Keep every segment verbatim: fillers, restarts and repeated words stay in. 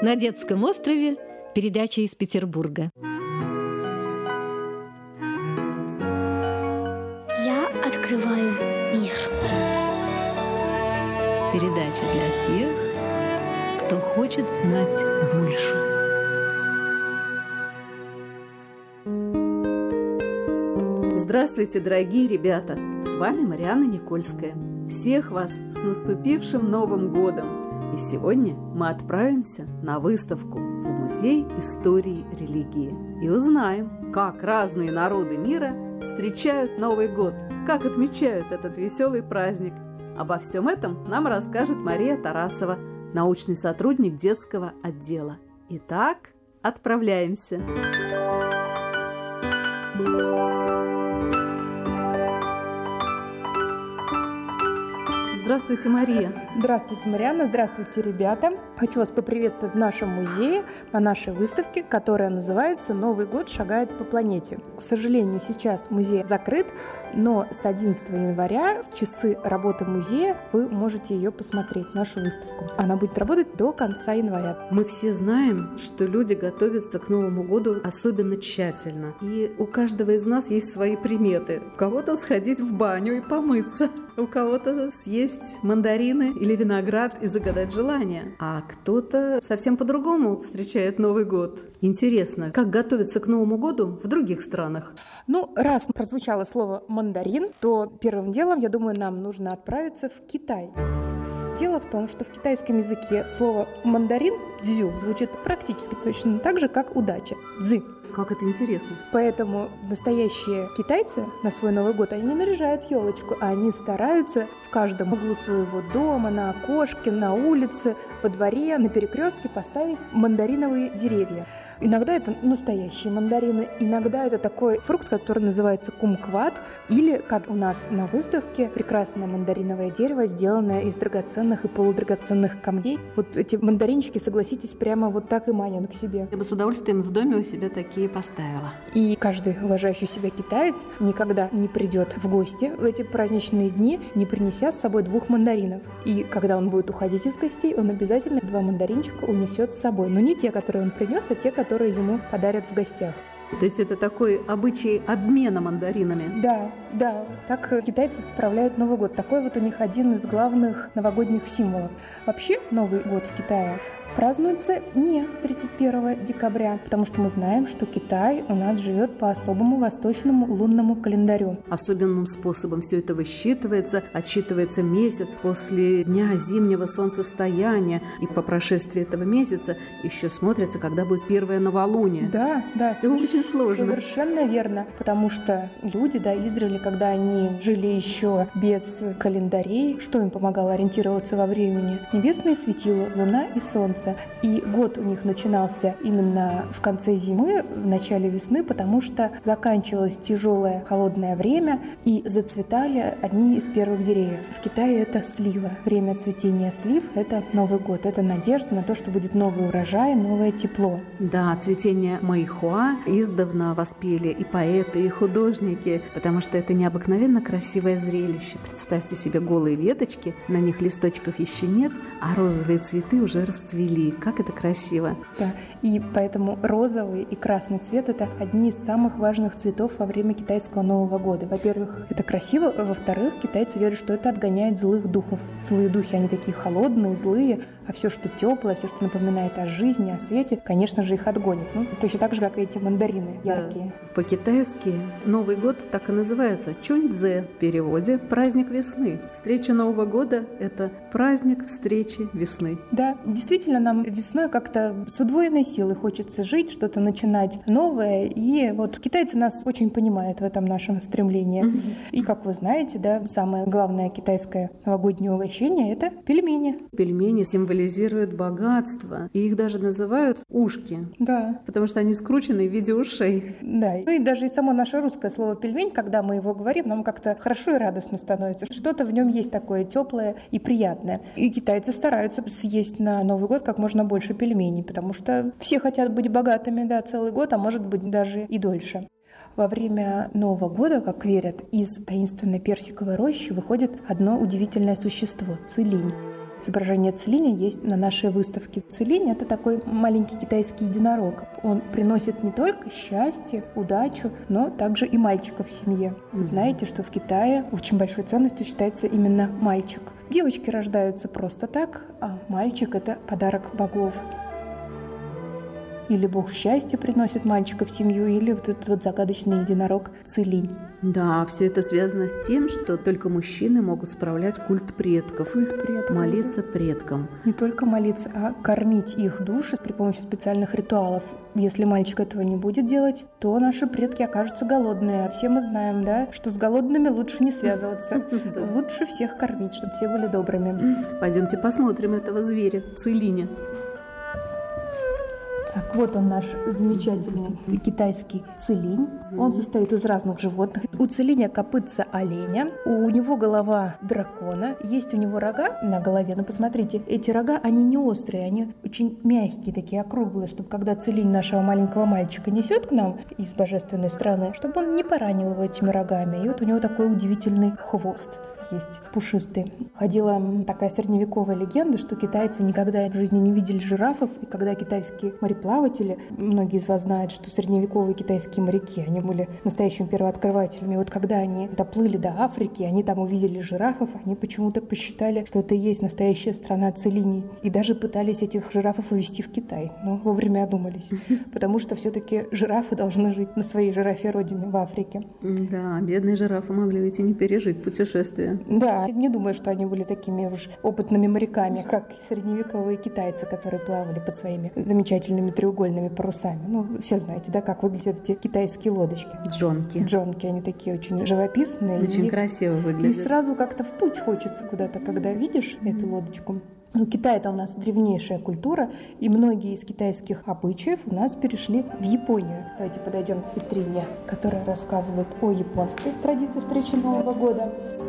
На детском острове. Передача из Петербурга. Я открываю мир. Передача для тех, кто хочет знать больше. Здравствуйте, дорогие ребята! С вами Марианна Никольская. Всех вас с наступившим Новым годом! И сегодня мы отправимся на выставку в Музей истории религии и узнаем, как разные народы мира встречают Новый год, как отмечают этот веселый праздник. Обо всем этом нам расскажет Мария Тарасова, научный сотрудник детского отдела. Итак, отправляемся! Здравствуйте, Мария. Здравствуйте, Марианна. Здравствуйте, ребята. Хочу вас поприветствовать в нашем музее, на нашей выставке, которая называется «Новый год шагает по планете». К сожалению, сейчас музей закрыт, но с одиннадцатого января в часы работы музея вы можете ее посмотреть, нашу выставку. Она будет работать до конца января. Мы все знаем, что люди готовятся к Новому году особенно тщательно. И у каждого из нас есть свои приметы. У кого-то сходить в баню и помыться, у кого-то съесть мандарины или виноград и загадать желание. А кто-то совсем по-другому встречает Новый год. Интересно, как готовиться к Новому году в других странах? Ну, раз прозвучало слово «мандарин», то первым делом, я думаю, нам нужно отправиться в Китай. Дело в том, что в китайском языке слово «мандарин» «дзю» звучит практически точно так же, как «удача» «цзы». Как это интересно. Поэтому настоящие китайцы на свой Новый год, они не наряжают елочку, а они стараются в каждом углу своего дома, на окошке, на улице, во дворе, на перекрестке поставить мандариновые деревья. Иногда это настоящие мандарины, иногда это такой фрукт, который называется кумкват, или, как у нас на выставке, прекрасное мандариновое дерево, сделанное из драгоценных и полудрагоценных камней. Вот эти мандаринчики, согласитесь, прямо вот так и манят к себе. Я бы с удовольствием в доме у себя такие поставила. И каждый уважающий себя китаец никогда не придет в гости в эти праздничные дни, не принеся с собой двух мандаринов. И когда он будет уходить из гостей, он обязательно два мандаринчика унесет с собой. Но не те, которые он принес, а те, которые которые ему подарят в гостях. То есть это такой обычай обмена мандаринами? Да, да. Так китайцы справляют Новый год. Такой вот у них один из главных новогодних символов. Вообще Новый год в Китае празднуется не тридцать первого декабря, потому что мы знаем, что Китай у нас живет по особому восточному лунному календарю. Особенным способом все это высчитывается, отсчитывается месяц после дня зимнего солнцестояния, и по прошествии этого месяца еще смотрится, когда будет первое новолуние. Да, да. Все очень сложно. Совершенно верно, потому что люди, да, издревле, когда они жили еще без календарей, что им помогало ориентироваться во времени? Небесные светила, луна и солнце. И год у них начинался именно в конце зимы, в начале весны, потому что заканчивалось тяжелое холодное время и зацветали одни из первых деревьев. В Китае это слива. Время цветения слив – это Новый год. Это надежда на то, что будет новый урожай, новое тепло. Да, цветение майхуа издавна воспели и поэты, и художники, потому что это необыкновенно красивое зрелище. Представьте себе голые веточки, на них листочков еще нет, а розовые цветы уже расцвели. Как это красиво. Да, и поэтому розовый и красный цвет – это одни из самых важных цветов во время китайского Нового года. Во-первых, это красиво, а во-вторых, китайцы верят, что это отгоняет злых духов. Злые духи, они такие холодные, злые, а все, что теплое, все, что напоминает о жизни, о свете, конечно же, их отгонит. Ну, точно так же, как и эти мандарины яркие. Да. По-китайски Новый год так и называется – Чуньцзе, в переводе «праздник весны». Встреча Нового года – это праздник встречи весны. Да, действительно, нам весной как-то с удвоенной силой хочется жить, что-то начинать новое. И вот китайцы нас очень понимают в этом нашем стремлении. Mm-hmm. И, как вы знаете, да, самое главное китайское новогоднее угощение – это пельмени. Пельмени символизируют богатство. И их даже называют ушки. Да. Потому что они скручены в виде ушей. Да. Ну и даже и само наше русское слово «пельмень», когда мы его говорим, нам как-то хорошо и радостно становится. Что-то в нем есть такое теплое и приятное. И китайцы стараются съесть на Новый год как можно больше пельменей, потому что все хотят быть богатыми, да, целый год, а может быть даже и дольше. Во время Нового года, как верят, из таинственной персиковой рощи выходит одно удивительное существо – цилинь. Изображение Целиня есть на нашей выставке. Целинь – это такой маленький китайский единорог. Он приносит не только счастье, удачу, но также и мальчика в семье. Вы знаете, что в Китае очень большой ценностью считается именно мальчик. Девочки рождаются просто так, а мальчик – это подарок богов. Или бог счастья приносит мальчика в семью, или вот этот вот загадочный единорог Целинь. Да, все это связано с тем, что только мужчины могут справлять культ предков, Культ предков. молиться предкам. Не только молиться, а кормить их души при помощи специальных ритуалов. Если мальчик этого не будет делать, то наши предки окажутся голодные. А все мы знаем, да, что с голодными лучше не связываться. Лучше всех кормить, чтобы все были добрыми. Пойдемте посмотрим этого зверя, Целиня. Так, вот он наш замечательный китайский целинь. Он состоит из разных животных. У целиня копытца оленя, у него голова дракона, есть у него рога на голове. Но посмотрите, эти рога, они не острые, они очень мягкие, такие округлые, чтобы когда целинь нашего маленького мальчика несет к нам из божественной страны, чтобы он не поранил его этими рогами. И вот у него такой удивительный хвост есть, пушистый. Ходила такая средневековая легенда, что китайцы никогда в жизни не видели жирафов, и когда китайские мореплаватели, многие из вас знают, что средневековые китайские моряки, они были настоящими первооткрывателями. И вот когда они доплыли до Африки, они там увидели жирафов, они почему-то посчитали, что это и есть настоящая страна целиней. И даже пытались этих жирафов увезти в Китай. Но вовремя одумались, потому что все-таки жирафы должны жить на своей жирафе родине в Африке. Да, бедные жирафы могли ведь и не пережить путешествие. Да, не думаю, что они были такими уж опытными моряками, как средневековые китайцы, которые плавали под своими замечательными треугольными парусами. Ну, все знаете, да, как выглядят эти китайские лодочки. Джонки. Джонки, они такие очень живописные. Очень и, красиво выглядят. И сразу как-то в путь хочется куда-то, когда видишь mm-hmm. эту лодочку. Ну, Китай — это у нас древнейшая культура, и многие из китайских обычаев у нас перешли в Японию. Давайте подойдем к витрине, которая рассказывает о японской традиции встречи Нового года.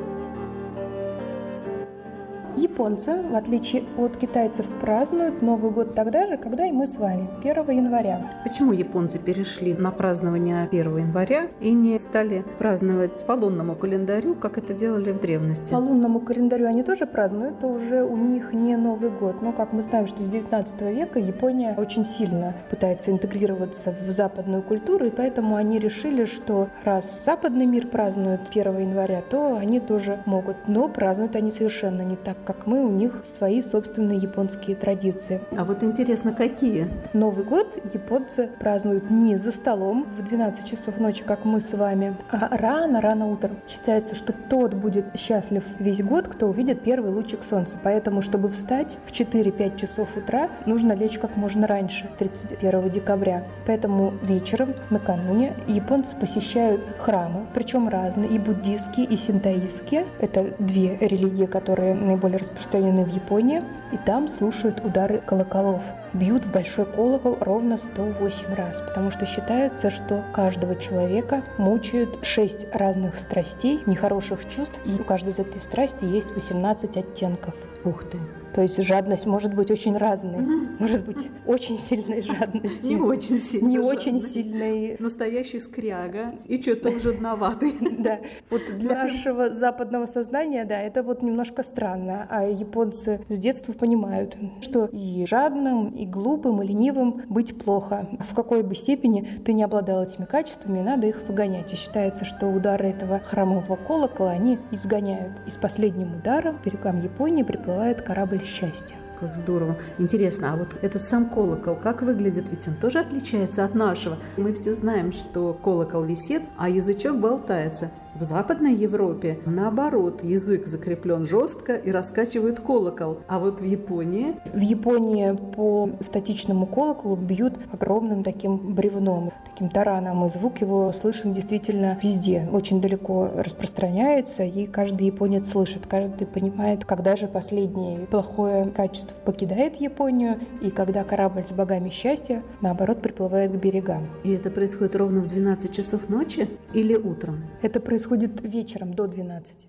Японцы, в отличие от китайцев, празднуют Новый год тогда же, когда и мы с вами, первого января. Почему японцы перешли на празднование первого января и не стали праздновать по лунному календарю, как это делали в древности? По лунному календарю они тоже празднуют, это уже у них не Новый год. Но, как мы знаем, что с девятнадцатого века Япония очень сильно пытается интегрироваться в западную культуру, и поэтому они решили, что раз западный мир празднует первого января, то они тоже могут. Но празднуют они совершенно не так, как мы, у них свои собственные японские традиции. А вот интересно, какие? Новый год японцы празднуют не за столом в двенадцать часов ночи, как мы с вами, а рано-рано утром. Считается, что тот будет счастлив весь год, кто увидит первый лучик солнца. Поэтому, чтобы встать в четыре-пять часов утра, нужно лечь как можно раньше, тридцать первого декабря. Поэтому вечером, накануне, японцы посещают храмы, причем разные, и буддистские, и синтоистские. Это две религии, которые наиболее распространены в Японии, и там слушают удары колоколов. Бьют в большой колокол ровно сто восемь раз, потому что считается, что каждого человека мучают шесть разных страстей, нехороших чувств, и у каждой из этой страсти есть восемнадцать оттенков. Ух ты! То есть жадность может быть очень разной. Может быть очень сильной жадностью. Не очень сильной. Не очень сильной. Настоящий скряга. И что-то он жадноватый. Да. Вот для нашего западного сознания, да, это вот немножко странно. А японцы с детства понимают, что и жадным, и глупым, и ленивым быть плохо. В какой бы степени ты не обладал этими качествами, надо их выгонять. И считается, что удары этого храмового колокола они изгоняют. И с последним ударом к берегам Японии приплывает корабль счастья. Как здорово. Интересно, а вот этот сам колокол, как выглядит? Ведь он тоже отличается от нашего. Мы все знаем, что колокол висит, а язычок болтается. В Западной Европе, наоборот, язык закреплен жестко и раскачивает колокол. А вот в Японии... В Японии по статичному колоколу бьют огромным таким бревном, таким тараном, и звук его слышен действительно везде. Очень далеко распространяется, и каждый японец слышит, каждый понимает, когда же последнее плохое качество покидает Японию, и когда корабль с богами счастья, наоборот, приплывает к берегам. И это происходит ровно в двенадцать часов ночи или утром? Это происходит вечером до двенадцати.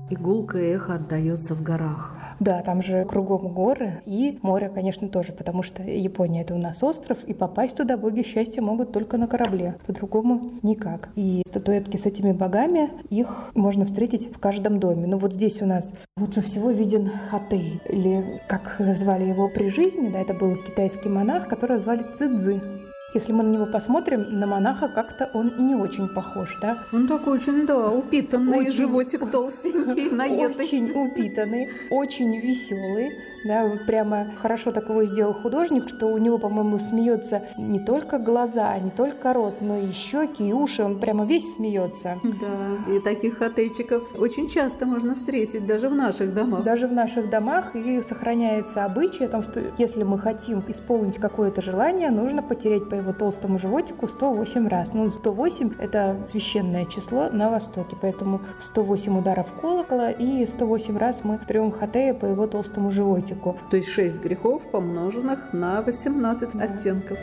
И гулкое эхо отдается в горах. Да, там же кругом горы и море, конечно, тоже, потому что Япония — это у нас остров, и попасть туда боги счастья могут только на корабле, по-другому никак. И статуэтки с этими богами, их можно встретить в каждом доме. Ну вот здесь у нас лучше всего виден Хатэй, или как звали его при жизни, да, это был китайский монах, которого звали Цзы. Если мы на него посмотрим, на монаха как-то он не очень похож, да? Он такой очень, да, упитанный, Очень- животик толстенький, наедный. Очень упитанный, очень веселый. Да, вот прямо хорошо так его сделал художник, что у него, по-моему, смеется не только глаза, не только рот, но и щеки, и уши. Он прямо весь смеется. Да, и таких хатейчиков очень часто можно встретить даже в наших домах. Даже в наших домах и сохраняется обычай о том, что если мы хотим исполнить какое-то желание, нужно потереть по его толстому животику сто восемь раз. Ну, сто восемь – это священное число на Востоке, поэтому сто восемь ударов колокола и сто восемь раз мы трем Хатея по его толстому животику. То есть шесть грехов, помноженных на восемнадцать Да. оттенков.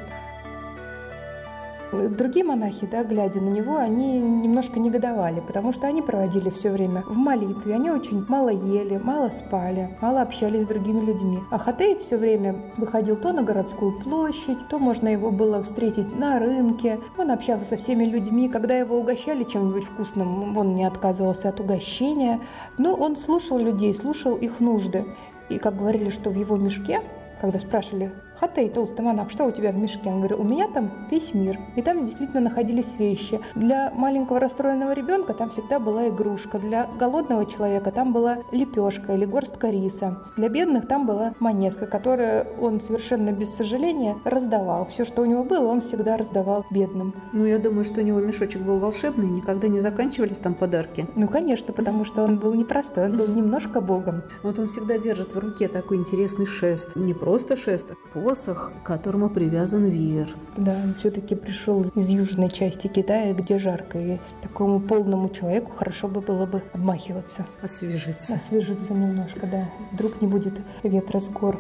Другие монахи, да, глядя на него, они немножко негодовали, потому что они проводили все время в молитве, они очень мало ели, мало спали, мало общались с другими людьми. А Хатэй все время выходил то на городскую площадь, то можно его было встретить на рынке. Он общался со всеми людьми, когда его угощали чем-нибудь вкусным, он не отказывался от угощения, но он слушал людей, слушал их нужды. И как говорили, что в его мешке, когда спрашивали: «Хатэй, толстый монах, что у тебя в мешке?» Он говорил: «У меня там весь мир». И там действительно находились вещи. Для маленького расстроенного ребенка там всегда была игрушка. Для голодного человека там была лепешка или горстка риса. Для бедных там была монетка, которую он совершенно без сожаления раздавал. Все, что у него было, он всегда раздавал бедным. Ну, я думаю, что у него мешочек был волшебный, никогда не заканчивались там подарки. Ну, конечно, потому что он был непростой, он был немножко богом. Вот он всегда держит в руке такой интересный шест. Не просто шест, а посох, к которому привязан веер. Да, он все-таки пришел из южной части Китая, где жарко, и такому полному человеку хорошо бы было бы обмахиваться, Освежиться. освежиться немножко, да. Вдруг не будет ветра с гор.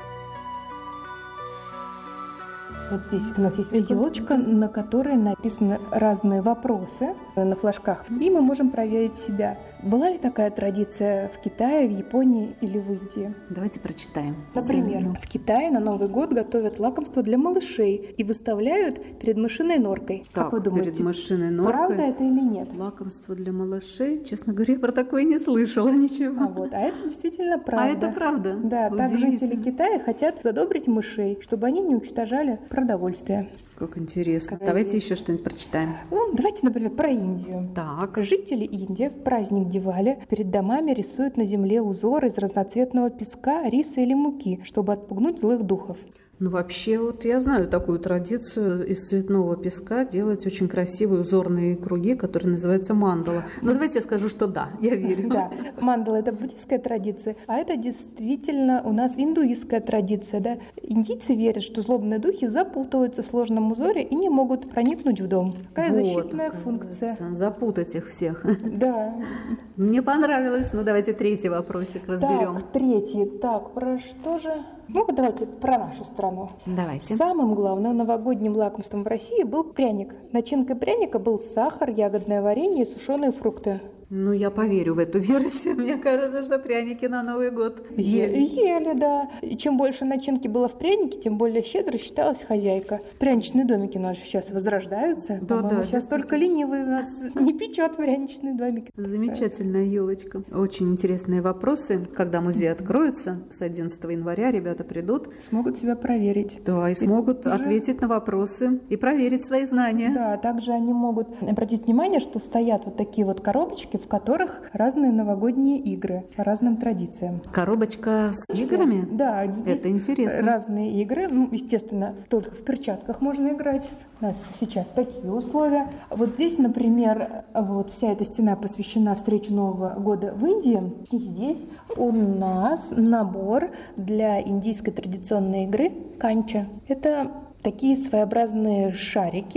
Вот здесь у нас есть елочка, на которой написаны разные вопросы на флажках, и мы можем проверить себя. Была ли такая традиция в Китае, в Японии или в Индии? Давайте прочитаем. Например, Заодно. в Китае на Новый год готовят лакомства для малышей и выставляют перед мышиной норкой. Так, как вы думаете, перед мышиной норкой. правда это или нет? Лакомство для малышей. Честно говоря, я про такое не слышала ничего. А вот, а это действительно правда. А это правда? Да, так Удивительно. жители Китая хотят задобрить мышей, чтобы они не уничтожали продовольствие. Как интересно. Проверить. Давайте еще что-нибудь прочитаем. Ну, давайте, например, про Индию. Так. Жители Индии в праздник Дивали перед домами рисуют на земле узоры из разноцветного песка, риса или муки, чтобы отпугнуть злых духов. Ну, вообще, вот я знаю такую традицию из цветного песка делать очень красивые узорные круги, которые называются мандала. Но давайте я скажу, что да, я верю. Да, мандала — это буддийская традиция, а это действительно у нас индуистская традиция. Да? Индийцы верят, что злобные духи запутываются в сложном узоре и не могут проникнуть в дом. Такая Вот, защитная оказывается, функция. запутать их всех. Да. Мне понравилось. Ну, давайте третий вопросик разберем. Так, третий. Так, про что же? Ну, вот давайте про нашу страну. Давайте. Самым главным новогодним лакомством в России был пряник. Начинкой пряника был сахар, ягодное варенье и сушеные фрукты. Ну, я поверю в эту версию. Мне кажется, что пряники на Новый год Е- Ели, да. И чем больше начинки было в прянике, тем более щедро считалась хозяйка. Пряничные домики у нас сейчас возрождаются. Да, По-моему, да, сейчас только ленивые у нас не печет пряничные домики. Замечательная елочка. Очень интересные вопросы. Когда музей откроется, с одиннадцатого января ребята придут, Смогут себя проверить. да, и смогут уже- ответить на вопросы и проверить свои знания. Да, также они могут обратить внимание, что стоят вот такие вот коробочки, в которых разные новогодние игры по разным традициям. Коробочка с играми? Да, здесь Это интересно. разные игры. Ну, естественно, только в перчатках можно играть. У нас сейчас такие условия. Вот здесь, например, вот вся эта стена посвящена встрече Нового года в Индии. И здесь у нас набор для индийской традиционной игры канча. Это такие своеобразные шарики,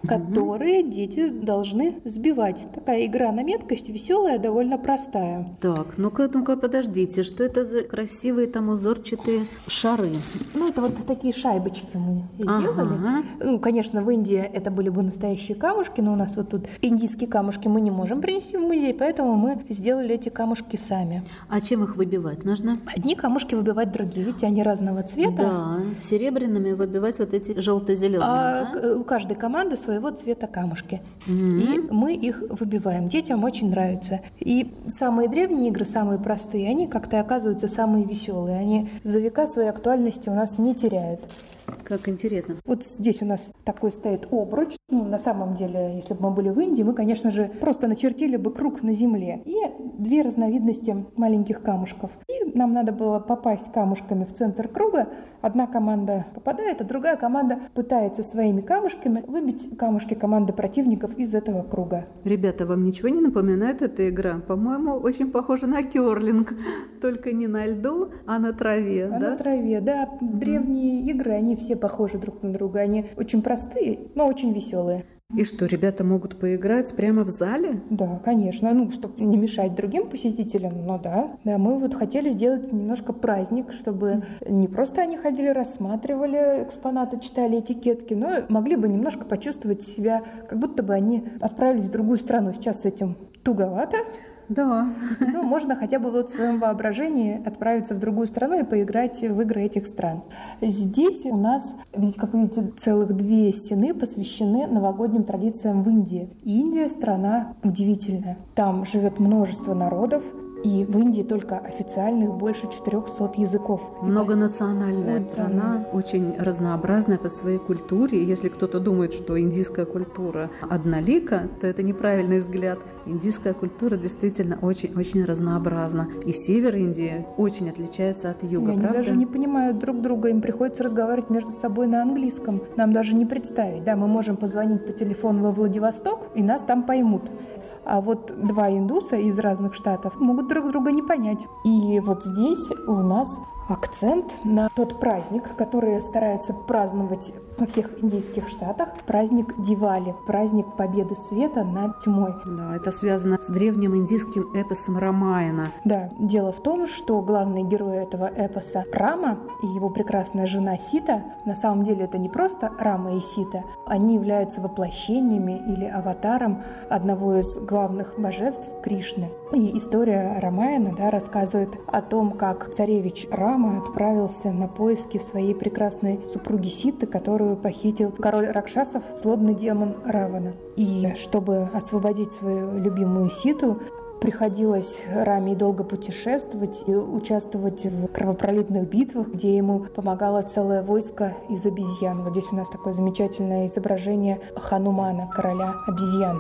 которые дети должны сбивать. Такая игра на меткость, веселая, довольно простая. Так, ну-ка, ну-ка, подождите, что это за красивые там узорчатые шары? Ну, это вот такие шайбочки мы сделали. Ага. Ну, конечно, в Индии это были бы настоящие камушки, но у нас вот тут индийские камушки мы не можем принести в музей, поэтому мы сделали эти камушки сами. А чем их выбивать нужно? Одни камушки выбивать другие, видите, они разного цвета. Да, серебряными выбивать вот эти желто-зеленые. А да? у каждой команды своего цвета камушки. Mm-hmm. И мы их выбиваем. Детям очень нравится. И самые древние игры, самые простые, они как-то оказываются самые веселые. Они за века своей актуальности у нас не теряют. Как интересно. Вот здесь у нас такой стоит обруч. Ну, на самом деле, если бы мы были в Индии, мы, конечно же, просто начертили бы круг на земле. И две разновидности маленьких камушков. И нам надо было попасть камушками в центр круга. Одна команда попадает, а другая команда пытается своими камушками выбить камушки команды противников из этого круга. Ребята, вам ничего не напоминает эта игра? По-моему, очень похожа на керлинг. Только не на льду, а на траве. А да? на траве, да. Древние игры, они все похожи друг на друга. Они очень простые, но очень веселые. И что, ребята могут поиграть прямо в зале? Да, конечно, ну, чтобы не мешать другим посетителям, но да. Да, мы вот хотели сделать немножко праздник, чтобы не просто они ходили, рассматривали экспонаты, читали этикетки, но могли бы немножко почувствовать себя, как будто бы они отправились в другую страну. Сейчас с этим туговато. Да. Ну, можно хотя бы вот в своем воображении отправиться в другую страну и поиграть в игры этих стран. Здесь у нас, ведь, как вы видите, целых две стены посвящены новогодним традициям в Индии. Индия — страна удивительная. Там живет множество народов, и в Индии только официальных больше четырехсот языков. Многонациональная Вот страна, очень разнообразная по своей культуре. И если кто-то думает, что индийская культура однолика, то это неправильный взгляд. Индийская культура действительно очень-очень разнообразна. И север Индии очень отличается от юга, И правда? они даже не понимают друг друга, им приходится разговаривать между собой на английском. Нам даже не представить. Да, мы можем позвонить по телефону во Владивосток, и нас там поймут. А вот два индуса из разных штатов могут друг друга не понять. И вот здесь у нас акцент на тот праздник, который стараются праздновать во всех индийских штатах. Праздник Дивали, праздник победы света над тьмой. Да, это связано с древним индийским эпосом Рамаяна. Да, дело в том, что главные герои этого эпоса Рама и его прекрасная жена Сита, на самом деле это не просто Рама и Сита, они являются воплощениями или аватаром одного из главных божеств Кришны. И история Рамаяна, да, рассказывает о том, как царевич Рама отправился на поиски своей прекрасной супруги Ситы, которую похитил король Ракшасов, злобный демон Равана. И чтобы освободить свою любимую Ситу, приходилось Раме долго путешествовать и участвовать в кровопролитных битвах, где ему помогало целое войско из обезьян. Вот здесь у нас такое замечательное изображение Ханумана, короля обезьян.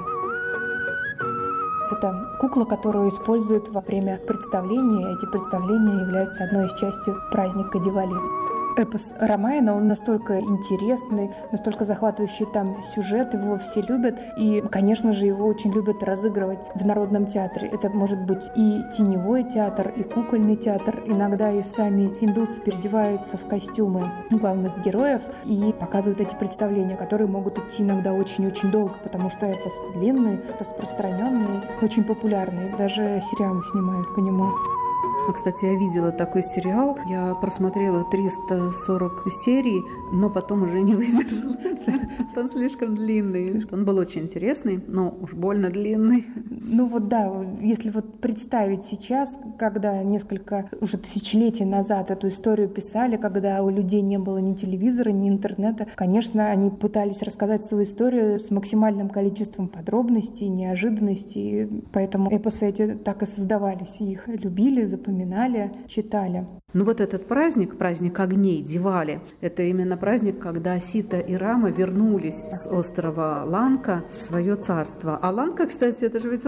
Это кукла, которую используют во время представления. Эти представления являются одной из частью праздника Дивали. Эпос Рамаяна, он настолько интересный, настолько захватывающий там сюжет, его все любят. И, конечно же, его очень любят разыгрывать в Народном театре. Это может быть и теневой театр, и кукольный театр. Иногда и сами индусы переодеваются в костюмы главных героев и показывают эти представления, которые могут идти иногда очень-очень долго, потому что эпос длинный, распространенный, очень популярный. Даже сериалы снимают по нему. А, кстати, я видела такой сериал. Я просмотрела триста сорок серий, но потом уже не выдержала. Он слишком длинный. Он был очень интересный, но уж больно длинный. Ну вот да, если вот представить сейчас, когда несколько уже тысячелетий назад эту историю писали, когда у людей не было ни телевизора, ни интернета, конечно, они пытались рассказать свою историю с максимальным количеством подробностей, неожиданностей, поэтому эпосы эти так и создавались. Их любили, запоминали, читали. Ну вот этот праздник, праздник огней, Дивали, это именно праздник, когда Сита и Рама вернулись с острова Ланка в свое царство. А Ланка, кстати, это же ведь остров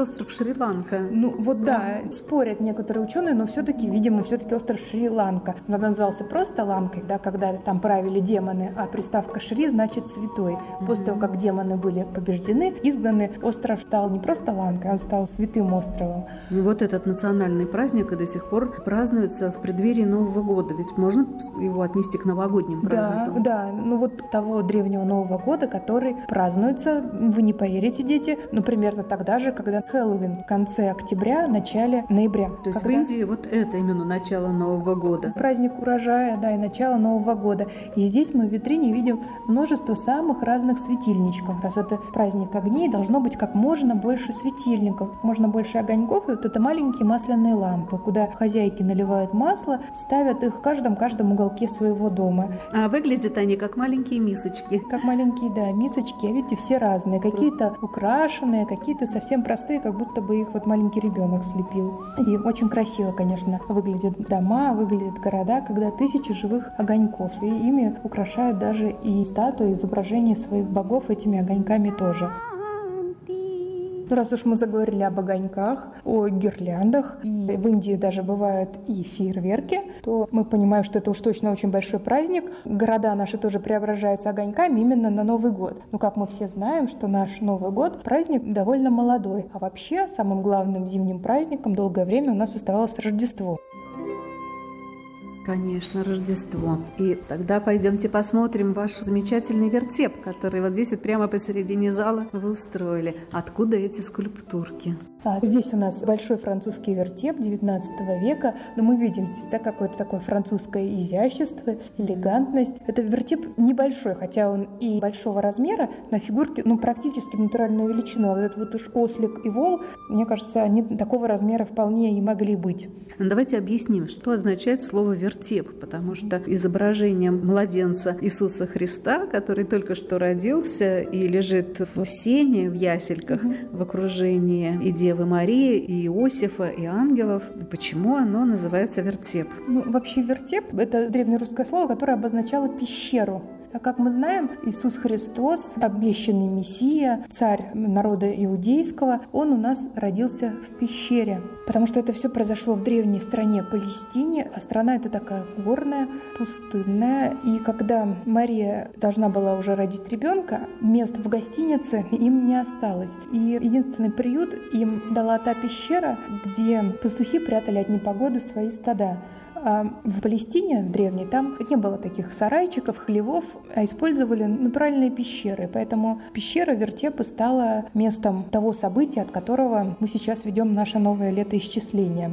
остров Шри-Ланка. Ну вот да, спорят некоторые ученые, но все-таки, видимо, все-таки остров Шри-Ланка. Он назывался просто Ланкой, да, когда там правили демоны, а приставка Шри значит святой. Mm-hmm. После того, как демоны были побеждены, изгнаны, остров стал не просто Ланкой, он стал святым островом. И вот этот национальный праздник и до сих пор празднуется в преддверии Нового года. Ведь можно его отнести к новогодним праздникам? Да, да. Ну вот того древнего Нового года, который празднуется, вы не поверите, дети, ну примерно тогда же, когда Хэллоуин, в конце октября, начале ноября. То есть когда... в Индии вот это именно начало Нового года. Праздник урожая, да, и начало Нового года. И здесь мы в витрине видим множество самых разных светильничков. Раз это праздник огней, должно быть как можно больше светильников, можно больше огоньков. И вот это маленькие масляные лампы, куда хозяйки наливают масло, ставят их в каждом-каждом уголке своего дома. А выглядят они как маленькие мисочки. Как маленькие, да, мисочки. А видите, все разные. Какие-то украшенные, какие-то совсем простые, как будто бы их вот маленький ребенок слепил. И очень красиво, конечно, выглядят дома, выглядят города, когда тысячи живых огоньков. И ими украшают даже и статуи, изображения своих богов этими огоньками тоже. Ну, раз уж мы заговорили об огоньках, о гирляндах, и в Индии даже бывают и фейерверки, то мы понимаем, что это уж точно очень большой праздник. Города наши тоже преображаются огоньками именно на Новый год. Но как мы все знаем, что наш Новый год праздник довольно молодой. А вообще самым главным зимним праздником долгое время у нас оставалось Рождество. Конечно, Рождество. И тогда пойдемте посмотрим ваш замечательный вертеп, который вот здесь вот прямо посередине зала вы устроили. Откуда эти скульптурки? А, здесь у нас большой французский вертеп девятнадцатого века, но мы видим здесь да, какое-то такое французское изящество, элегантность. Это вертеп небольшой, хотя он и большого размера, на фигурке ну, практически натуральную величину. Вот этот вот уж ослик и вол, мне кажется, они такого размера вполне и могли быть. Ну, давайте объясним, что означает слово «вертеп». Потому что изображением младенца Иисуса Христа, который только что родился и лежит в сене, в ясельках, угу. в окружении и Девы Марии, и Иосифа, и ангелов. Почему оно называется вертеп? Ну, вообще вертеп – это древнерусское слово, которое обозначало пещеру. А как мы знаем, Иисус Христос, обещанный Мессия, царь народа иудейского, он у нас родился в пещере. Потому что это все произошло в древней стране Палестине, а страна эта такая горная, пустынная. И когда Мария должна была уже родить ребенка, мест в гостинице им не осталось. И единственный приют им дала та пещера, где пастухи прятали от непогоды свои стада. А в Палестине, в древней, там не было таких сарайчиков, хлевов, а использовали натуральные пещеры. Поэтому пещера вертепа стала местом того события, от которого мы сейчас ведем наше новое летоисчисление.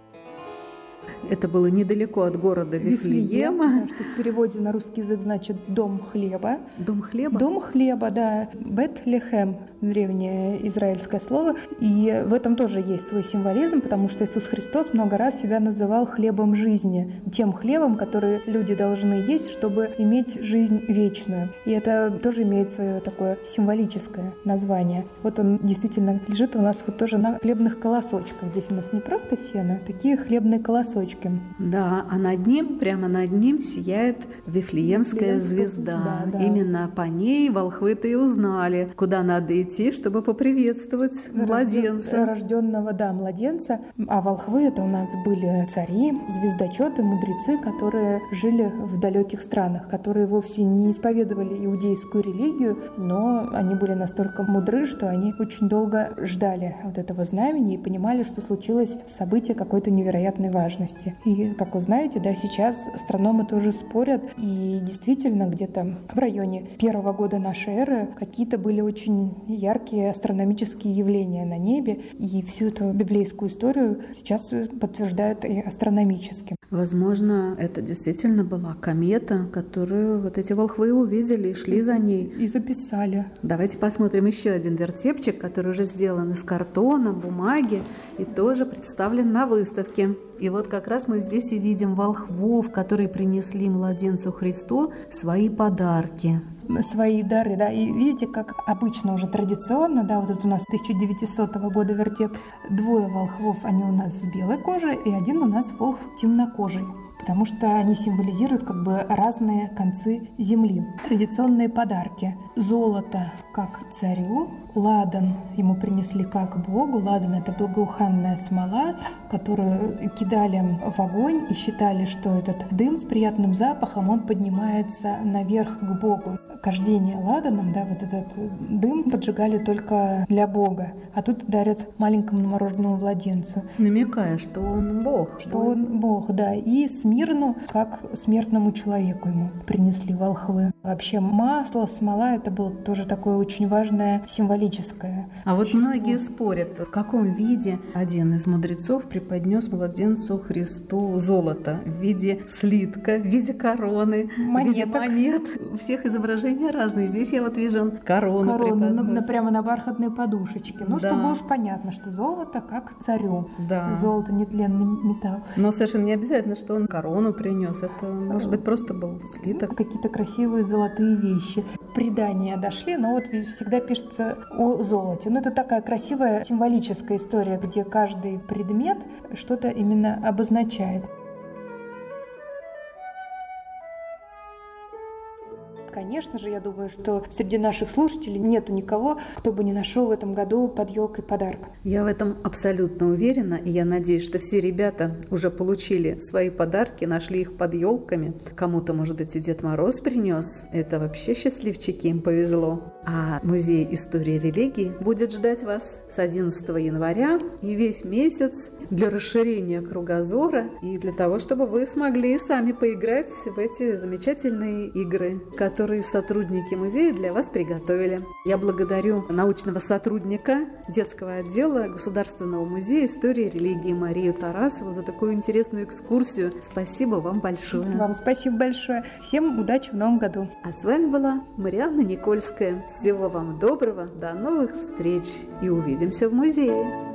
Это было недалеко от города Вифлеема. Вифлеем, что в переводе на русский язык значит «дом хлеба». Дом хлеба? Дом хлеба, да. Бет-Лехем, древнее израильское слово. И в этом тоже есть свой символизм, потому что Иисус Христос много раз себя называл хлебом жизни. Тем хлебом, который люди должны есть, чтобы иметь жизнь вечную. И это тоже имеет свое такое символическое название. Вот он действительно лежит у нас вот тоже на хлебных колосочках. Здесь у нас не просто сено, а такие хлебные колосочки. Да, а над ним, прямо над ним сияет Вифлеемская, Вифлеемская звезда. звезда да. Именно по ней волхвы-то и узнали, куда надо идти, чтобы поприветствовать младенца. Рожденного, да, младенца. А волхвы это у нас были цари, звездочеты, мудрецы, которые жили в далеких странах, которые вовсе не исповедовали иудейскую религию, но они были настолько мудры, что они очень долго ждали вот этого знамени и понимали, что случилось событие какой-то невероятной важности. И, как вы знаете, да, сейчас астрономы тоже спорят, и действительно где-то в районе первого года нашей эры какие-то были очень яркие астрономические явления на небе, и всю эту библейскую историю сейчас подтверждают и астрономически. Возможно, это действительно была комета, которую вот эти волхвы увидели и шли за ней. И записали. Давайте посмотрим еще один вертепчик, который уже сделан из картона, бумаги и тоже представлен на выставке. И вот как раз мы здесь и видим волхвов, которые принесли младенцу Христу свои подарки. Свои дары, да, и видите, как обычно уже традиционно, да, вот это у нас тысяча девятисотого года вертеп, двое волхвов, они у нас с белой кожей, и один у нас волхв темнокожий. потому что они символизируют как бы разные концы земли. Традиционные подарки. Золото как царю, ладан ему принесли как богу. Ладан — это благоуханная смола, которую кидали в огонь и считали, что этот дым с приятным запахом, он поднимается наверх к богу. Кождение ладаном, да, вот этот дым поджигали только для бога, а тут дарят маленькому новорожденному младенцу. Намекая, что он бог. Что он бог, да. И смирну, как смертному человеку ему принесли волхвы. Вообще масло, смола — это было тоже такое очень важное символическое А вот вещество. многие спорят, в каком виде один из мудрецов преподнес младенцу Христу золото. В виде слитка, в виде короны, Монеток. в виде монет. У всех изображения разные. Здесь я вот вижу корону, Корону, на, преподнес. на- прямо на бархатной подушечке. Ну, Да. чтобы уж понятно, что золото как царю. Да. Золото — нетленный металл. Но совершенно не обязательно, что он корону принес. Это, может быть, просто был слиток. Какие-то красивые золотые вещи. Предания дошли, но вот всегда пишется о золоте. Ну, это такая красивая символическая история, где каждый предмет что-то именно обозначает. Конечно же, я думаю, что среди наших слушателей нету никого, кто бы не нашел в этом году под елкой подарок. Я в этом абсолютно уверена, и я надеюсь, что все ребята уже получили свои подарки, нашли их под елками. Кому-то, может быть, и Дед Мороз принес. Это вообще счастливчики, им повезло. А Музей истории и религии будет ждать вас с одиннадцатого января и весь месяц для расширения кругозора и для того, чтобы вы смогли сами поиграть в эти замечательные игры, которые сотрудники музея для вас приготовили. Я благодарю научного сотрудника детского отдела Государственного музея истории и религии Марию Тарасову за такую интересную экскурсию. Спасибо вам большое. Вам спасибо большое. Всем удачи в новом году. А с вами была Марианна Никольская. Всего вам доброго, до новых встреч и увидимся в музее.